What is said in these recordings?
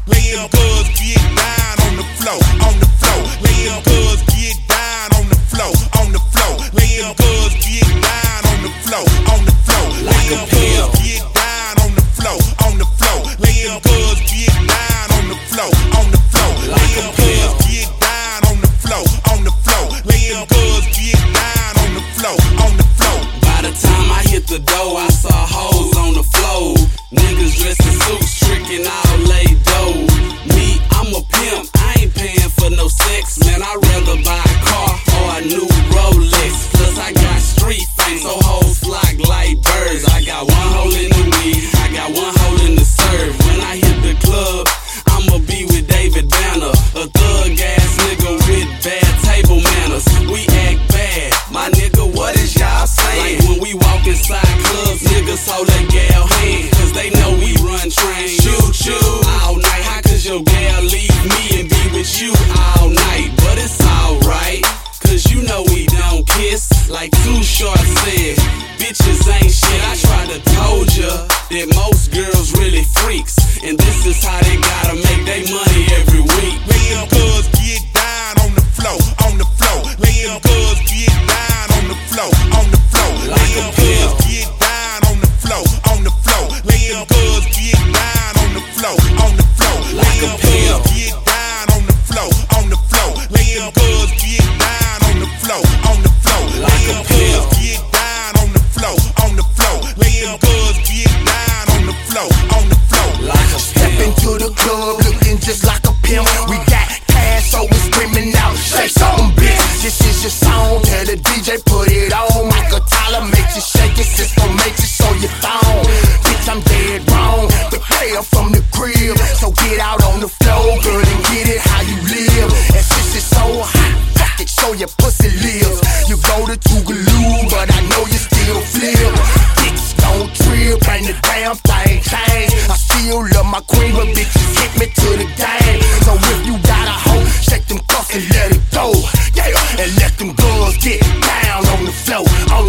Lay them girls get down on the floor, on the floor. Lay them girls get down on the floor, on the floor. Lay them girls get down on the floor, on the floor. Lay them girls get down on the floor, on the floor. Lay them girls get down on the floor, on the floor. Lay them girls get down on the floor, on the floor. Lay them girls get down on the floor, on the floor. By the time I hit the door, I saw hoes on the floor. Niggas dressed in suits, tricking all laid dough. Me, I'm a pimp, I ain't paying for no sex. Man, I'd rather buy a car or a new Rolex. Plus I got street fame, so hoes flock like birds. I got one hole in the weed, I got one hole in the serve. When I hit the club, I'ma be with David Banner, a thug ass nigga with bad table manners. We act bad, my nigga, what is y'all saying? Like when we walk inside clubs, niggas hold their gal hand, cause they know we run trains. Choo-choo all night, how could your gal leave me and be with you all night? But it's alright, cause you know we don't kiss. Like Too Short said, bitches ain't shit. I tried to told ya that most girls really freaks, and this is how they gotta make their money every week. Lay them girls get down on the floor, on the floor. Lay them girls get down on the floor, on the floor. Lay them girls get down on the floor, on the floor. Lay them girls get down on the floor, on the floor. Lay them girls get down on the floor, on the floor. Lay them girls get down on the floor, on the floor. Lay them girls get down on the floor, on the floor. Lay them girls get down on the floor, on the floor. Like a Step into the club looking just like a pimp. We got cash, so we screaming out, shake something, bitch. This is your song, tell the DJ put it on. Michael Tyler makes you shake it, Cisco makes you show your thong. Bitch, I'm dead wrong, the player from the crib. So get out on the floor, girl, and get it how you live. And since it's so hot, fuck it, show your pussy lives. You go to Tougaloo, but I know you still flip. Bitch, don't trip, ain't the damn thing change. I still love my queen, but bitches hit me to the game. So if you got a hoe, shake them cuffs and let it go. Yeah, and let them girls get down on the floor,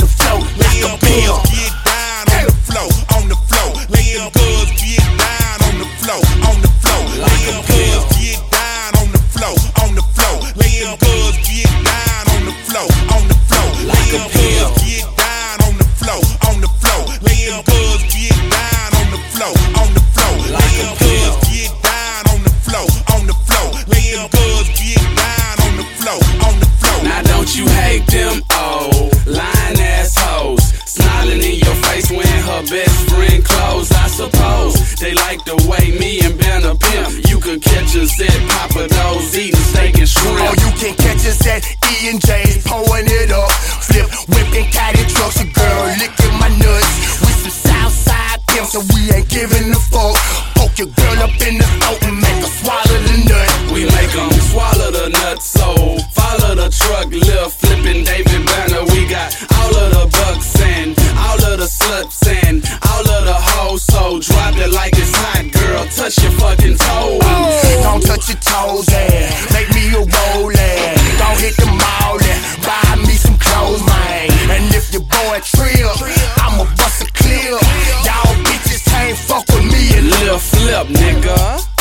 like a pill. Get down on the floor, on the floor. Lay them girls get down on the floor, on the floor. Lay them girls get down on the floor, on the floor. Lay them girls get down on the floor, on the floor. Lay them girls get down on the floor, on the floor. Lay them girls get down on the floor, on the floor. Lay them girls get down on the floor, on the floor. Lay them girls get down on the floor, on the floor. Now don't you hate them old lying assholes, smiling in your face when her best friend close? I suppose they like the way me and Ben a pimp. You could catch us at Papa Do's eating steak and shrimp. Or you can catch us at E&J's pouring it up. Flip, whipping caddy trucks, a girl licking my nuts. We some Southside pimps, so we ain't giving a fuck. Poke your girl up in the throat and make her swallow the nut. We make them swallow the nuts, so follow the truck, lift, flipping David Banner. We got all of the bucks and all of the sluts and all of the hoes. So drop it like it's hot, girl, touch your fucking toes. Don't touch your toes, make me a roller. Don't hit the mall and buy me some clothes, man. And if your boy trip, I'ma bust a clip. Y'all bitches can't fuck with me and Lil' flip, nigga.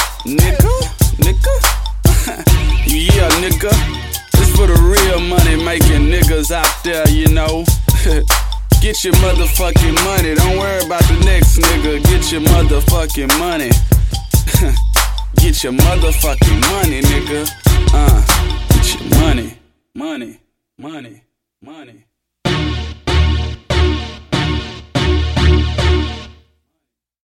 Yeah, nigga. This for the real money making niggas out there, you know. Get your motherfucking money. Don't worry about the next nigga. Get your motherfucking money. Get your motherfucking money, nigga. Get your money.